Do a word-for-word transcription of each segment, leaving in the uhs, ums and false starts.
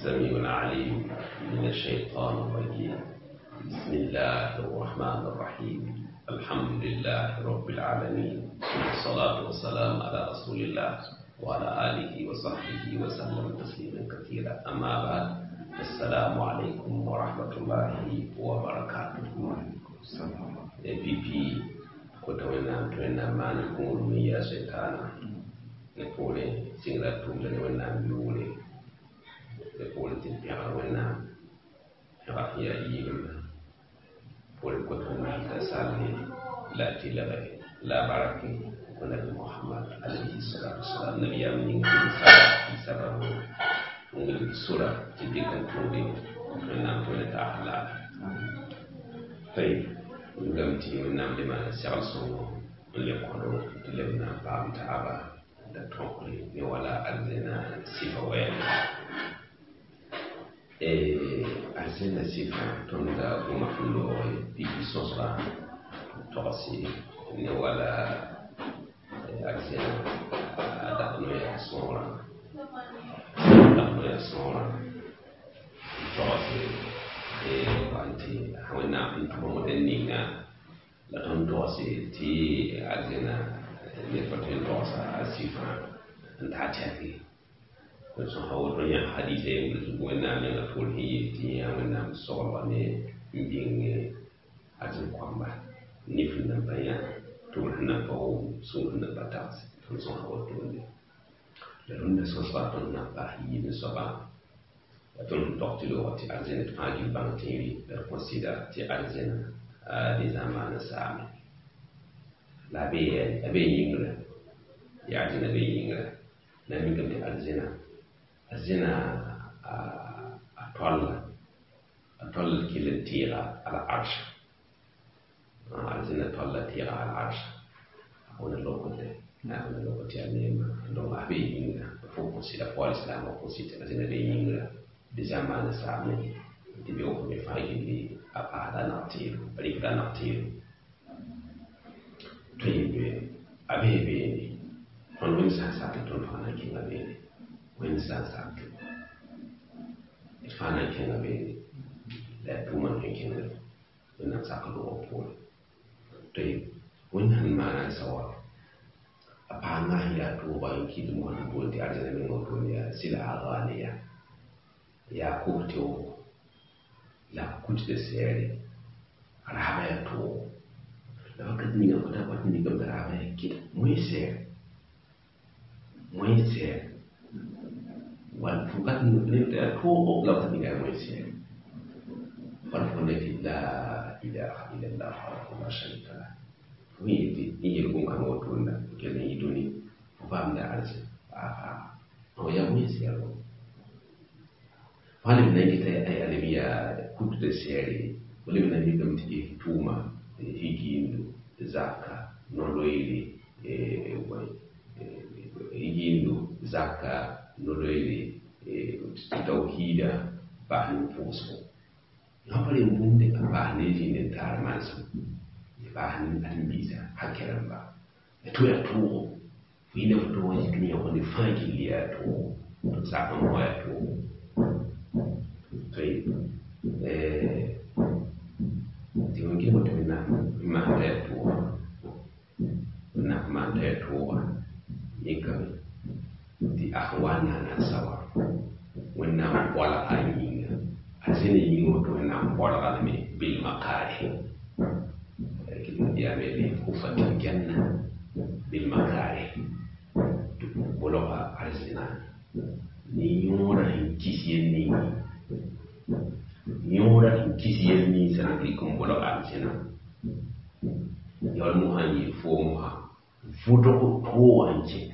السميع العليم من الشيطان الرجيم. بسم الله الرحمن الرحيم. الحمد لله رب العالمين، والصلاة والسلام على رسول الله وعلى آله وصحبه وسلم تسليما كثيرا. أما بعد، السلام عليكم ورحمة الله وبركاته. بي بي كتونا تونا ما نكون ميا شيطانا نقول سينغلا تونا تونا بيولي نقول تبيع ونا رافيا يجمع نقول كتونا تسالي لا تلغي لا بركة ونبي محمد عليه الصلاة والسلام نبي أمين في سبب نقول سورة تبيع كتوني تونا تونا تأهلا. طيب ngam ti nam de ma sal so le ko do le na ba taaba da tokli ni wala alzena sifa wa e alzena sifa ton da ko ma fulo bi sosra to si ni wala alzena da no ya sora da no ya sora to si e quanti hawana intumo denninga la ton dosi ti azina ne paten dosa asifa nda tafi ko so hawo ya hadise wona ne la fol hi ti ya wona so ne binge azin kwamba ni finna baya to na ko so na batas to so hawo to ne la ronda so sa ton na ba hi ne so ba ton doctilo ti arzena fagi bantiri per considera ti arzena di zamana sami la be abe yingra ya arzena be yingra na mi gamti arzena arzena a tolla a tolla kilin tira ala arsh arzena tolla tira ala arsh wona lokote na wona lokote anema don abe yingra fo considera poi l'islam o considera arzena be yingra di zamana sami di be ko be fagi di apa da nati bari da nati to yibe abebe on win sa sa to fana ki ngabe win sa sa to fana ki ngabe da tuma ki ngabe na sa ko ko to yi win han mana sawa apa na ya to ba ki dum wani ko di arjana min ko ya sila aghaniya ya kurto la kuti da sayari araba ya to da haka ni ga mata ba ni ga araba ya kida muy sayar muy sayar wal fukat ni da to o la ta ni ga muy sayar wal fukat la ilaha illallah wa sharika la muy di ni ko kan o to na ke ni doni ba am da arzi a a ya muy sayar wale mnaita ay alimiya kutu da siyari wale mnaita mtiki tuma higindu zaka noloili higindu zaka noloili tauhida bahani fuso napale mbunde bahani jine tarmansu bahani alimbisa hakiran ba eto ya tuho fina futo wani dunia wani fangi ya tuho zaka mwa ya tuho طيب ti wengine watamina manda ya tuwa na manda ya tuwa nika di ahwana na sawa wannan wala ayin azini yin wato wannan wala ne bil makari kin ya me ku fatin janna bil makari bolo azina ni yora kisiyen ni yora kisiyen ni sana ki ko bolo azina yol mu hani fo mu ha futo ko to wanje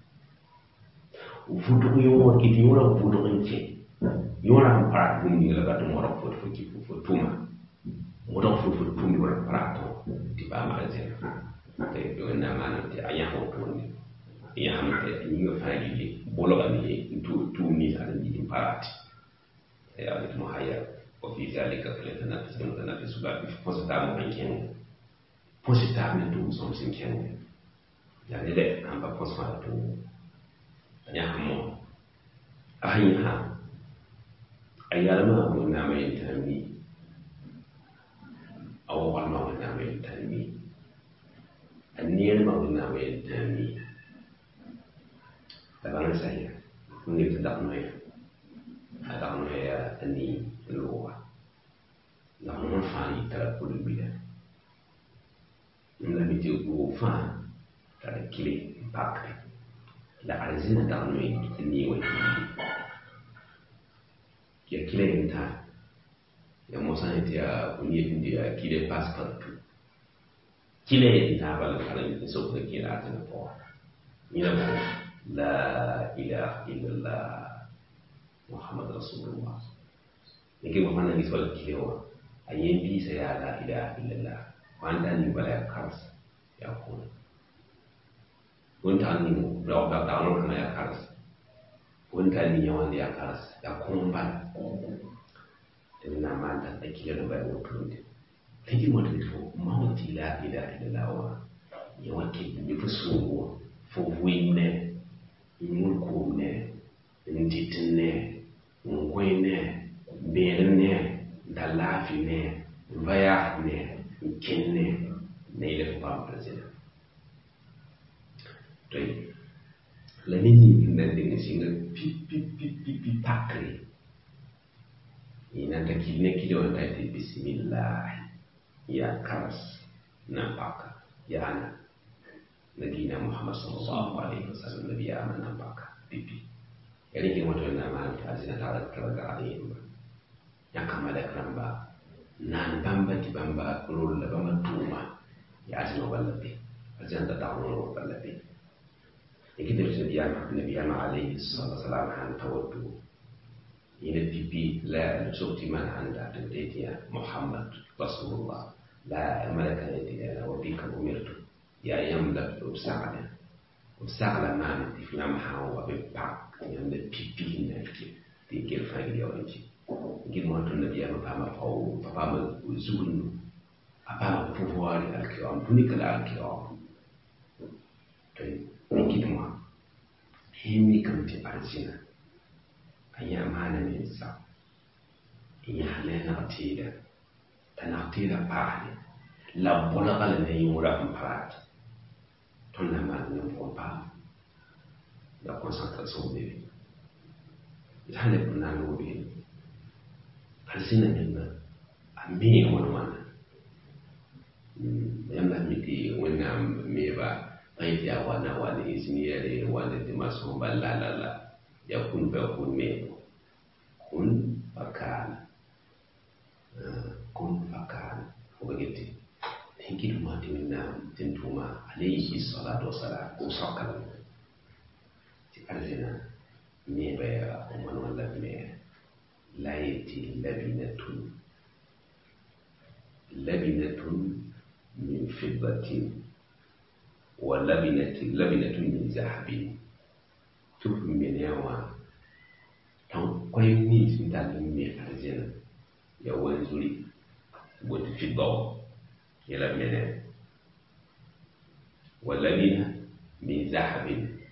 futo ko yora ki yora futo wanje yora para dum ni la gato mo ro futo ki futo tuma mo ro futo tumi wala para to ti ba ma azina te do na mana te aya ho to ni ya hamte ni yo fagi bolo ani tu tu ni sana ni parati ya ni mo haya وفي ذلك فليتنافس المتنافسون في فوستا مو كان فوستا من دون سومسين كان يعني لا ام با فوستا تو يا مو اهي ها ayalma mo na mai tami aw walma mo na mai tami aniyel ma mo na mai tami tabana saya ngi tadak no ya ada no ya ani loa la mo fani tara kulubida la mi ti ko fa tara kile pakre la arzina da no ni wa ya kile nta ya mosa ya kunye ndia kile passport kile nta bala kala ni so ko kile atana po ni la la ilaha illallah muhammad rasulullah nike mo mana ni so kile wa ayen bi sa ya la ilaha illallah wanda ni bala ya kars ya ko wanda ni mo da da da no kana ya kars wanda ni yawan ya kars ya kumba na manda da kile no ba wotu thank mo to fo mawti la ilaha illallah wa yawan ke ni fo so fo wine mulkune nditne ngwene berne dalafine vayahne kenne ne ile fa president to la nini ndande ni singa pi pi pi pi pi pakri ina ta kile kile wanda ta bismillah ya karas na paka ya ana nabiyina muhammad sallallahu alaihi wasallam nabiya amana baka pipi yani ke wato na ma ta zina ta da ga ali ya kama da kramba nan bamba ti bamba rul la bamba tuma ya zina wallahi azan da ta'awun wallahi yake da nabiya nabiya alaihi sallallahu alaihi wasallam han tawaddu ina pipi la sokti man anda da ya muhammad rasulullah la malaka ya wa bika umirtu ya yamla usaqala usaqala man fi namha wa bi pak yamla pipi na ki ti ke fa ya wanci ngin mo ton nabiya ma pama faw pama uzun apa pouvoir al-kiram tuni kala al-kiram to ngin mo himi kam ti arjina aya mana ne sa ya halena tida tanatira pa la bola kala ne yura amparat ton la mal ne font pas la concentration de vie il hale kuna lobi kalsina nenna ami wona wana yamba miti wona meba baiti awana wani ismiyere wani dimaso balala ya kun ba kun me kun fakana kun fakana ubageti thinki duma tinna tintuma alayhi salatu wassalam ko sakala ti alzina me ba umman wala me layati labinatun labinatun min fiddatin wa labinatun labinatun min zahabin tufin min yawa tan kwayoyi ni sun dalin me alzina ya wani zuri wata fiddawa يلا من والذين من ذهب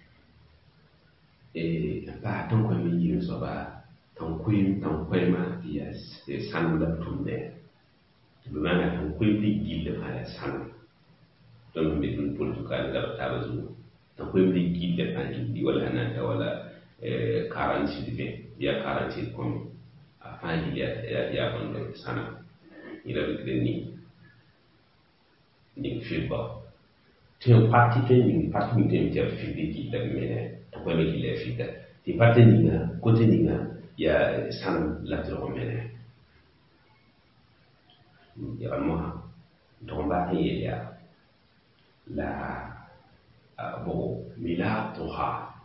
بعد تنقل من يوسف تنقل تنقل ما هي سان لبتون بمعنى تنقل بجيل على سان تنقل بدون برتقال لا تابزو تنقل بجيل عن دي ولا أنا ولا كارنسي دي يا كارنسي كم أفعل يا يا يا بندر سان يلا بدني ning filba tin parti te ning parti mi tem ter filbi ki da mene to ko me ki le fita ti parti ninga kote ninga ya san la tro mene ya mo to ba ye ya la bo mila to ha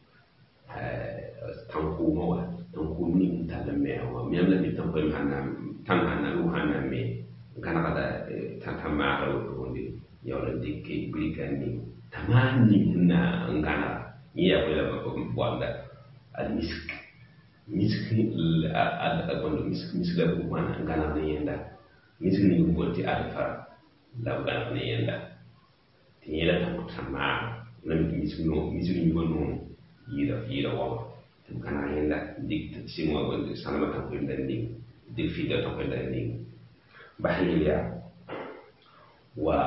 tanku mo tanku ning ta la me wa mi am la bi tanku hanna tan hanna lu hanna me kana kada tantama ro ndi yawla dikke brigandi tamani na ngana ya wala ko wanda al misk misk al al kondo misk misk la ko mana ngana ne yenda misk ni ko ti alfa la ngana ne yenda ti yela tama na misk no misk ni ko no yira yira wa kana henda dik simo wonde sanama tan ko ndandi dik fida to ko ndandi bahiliya wa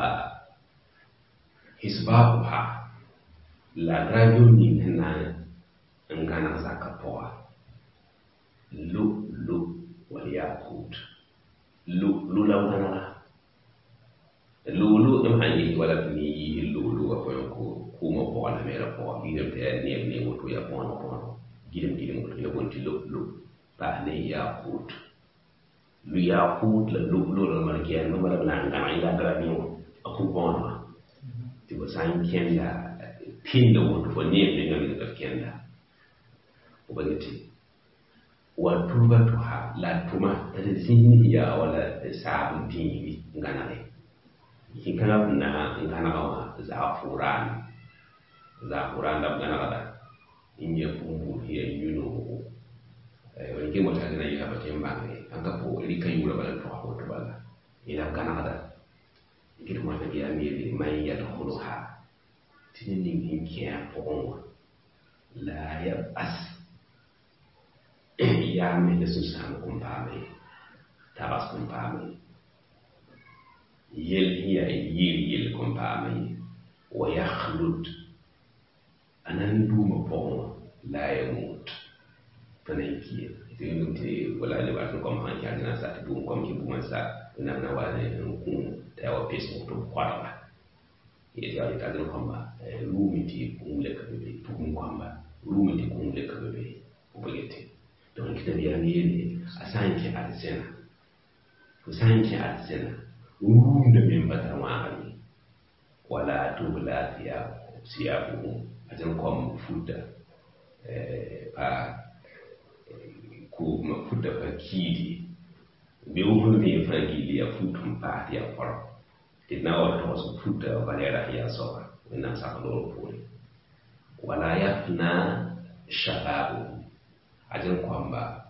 hisbabuha la radio ni hena ngana zakapoa lu lu wal yakut lu lu lawna lu lu dum hanyi wala ni lu lu ko ko kuma ko ala mera ko gidem te ne ne woto ya ko no gidem gidem ko le wonti lu lu ba ne yakut lu yakut la lu lu la markiya no mala na ngana ila dara ni ko bon ti ko san kenda pinda woto fo ne ne ngam da kenda o bagati wa tubatuha la tuma ta zini ya wala sabu dini ngana ne hikana na ngana wa zafuran zafuran da ngana da inye pumbu hiya yuno eh wani ke mota na ya ba temba ne an ka po ri kai wura bala to ko to bala ila ngana da ikitu mata ya mi mai ya to ha tinin hin kiya po la ya as ya me da su samu kumpame tabas kumpame yel hiya yel yel kumpame wa yakhlud anan duma bon la yamut tanan kiye tin te wala le ba ko man ya na sa dum kom ki buma sa na na wala kun ta wa peso to kwala ye ya ka dum komba lumiti kumle ka be tum komba lumiti kumle ka be ubagete don kita biya ne a sanke arsena ku sanke arsena wurin da min bata wani wala tubla fiya siyabu a jan kom fuda eh pa ku ma fuda pa kidi be wurin ne fa gidi ya futum pa ya fara ina wato wasu fuda balera ya soba ina sa ko pole wala yafna shababu ajin kwamba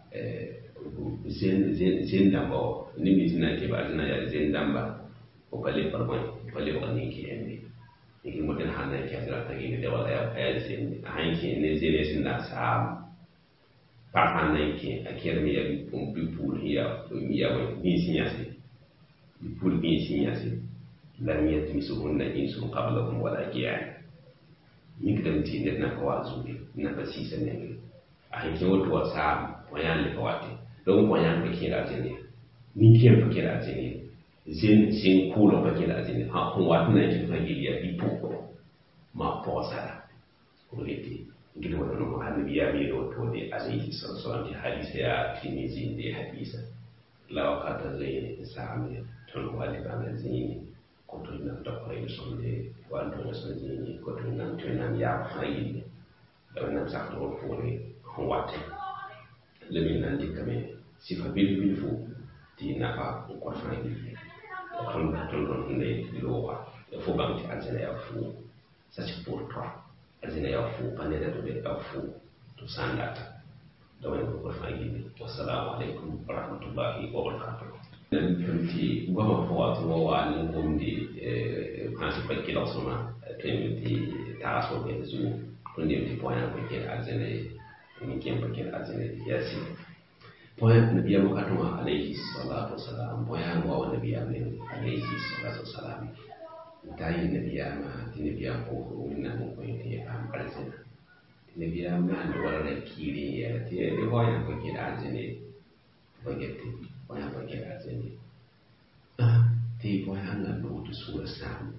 zin damba ni mi zina ke ba zina ya zin damba ko pale parmai pale ba ni ke ne ni ke mutan hana ke azra ta gine da wala ya ya zin an ke ne zin ne sin da sa pa hana ke akira mi ya bi pul ya mi ya ba ni sin ya se bi pul bi sin ya se lam yatmisuhunna insun qablakum wala jiyan ni kidan ti ne na kawazu na ba si sanin a hanke wato wasa wayan da kawate don wayan da ke da jini ni ke da ke da jini zin zin kulo da ke da jini ha kun wato na ke fagi ya bi poko ma posa ko leti gido wannan mu annabi ya bi wato da alaihi sallallahu alaihi hadisi ya tinizi da hadisa law qata zayn sami tun waliba na zini ko to na da kai sonde wato na sonde ko to na to na ya fayi da wannan sakto ko ne wate lemin nan dikame sifa bil bil fu ti nafa ko fangi kon ton don ne lowa e fo banti azena ya fu sa ci pour toi azena ya fu panela to be ya fu to sandata da wani ko fangi wassalamu alaikum wa rahmatullahi wa barakatuh dan kanti goma fo wato wa ni gomdi e principal ki lawsoma twenty taso be zu ko ne ti point ko ke azena min ken bakin azina yasi point nabiya mukatuma alayhi salatu wassalam point wa nabiya min alayhi salatu wassalam tayi nabiya ma nabiya ko minna ko ke am azina nabiya ma da wala kiri ya te de point ko ke azina bagete point ko ke azina ah te point an na do to sura sam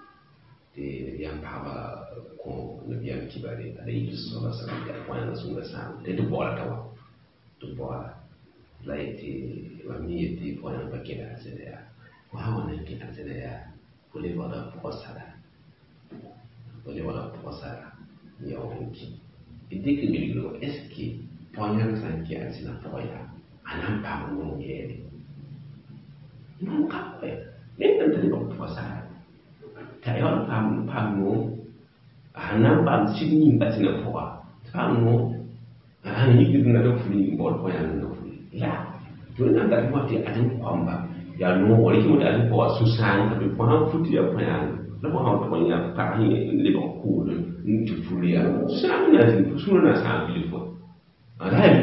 te nabiya baba ko nabiya kibare alayhi salatu wassalam ya kwana sunga sana te to bora tawa to bora laiti wami ti kwana bakira azaya wa hawana ki azaya kule wala posara kule wala posara ya onki idiki bililo eski ponya sanki azina poya anampa mo yele nunca pe nenda tele posara tayo pam pam mo hanan bam signi batina poa tamo han yigi na do fuli bol ko yan do fuli la to na da mo ti adin kwamba ya no wori ki mo da ko su san ka be ko han futi ya ko yan la mo han ko ya ka hin le bon ko ni tu fuli ya san na din su na san bi fo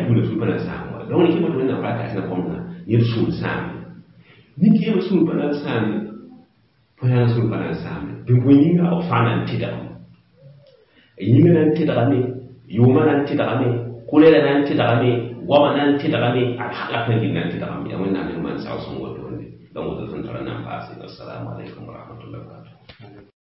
tula su bana samu da wani kima to ina fata ina kuma yir sul sami ni ke ba sul bana sami fa ya sul bana sami bin ko yinga o fana tida yinga nan tida ne yuma nan tida ne kulela nan tida ne wama nan tida ne al halaka nan tida ne wannan ne man sa sun wato ne dan wato sun tara nan fa sai assalamu alaikum wa rahmatullahi wa barakatuh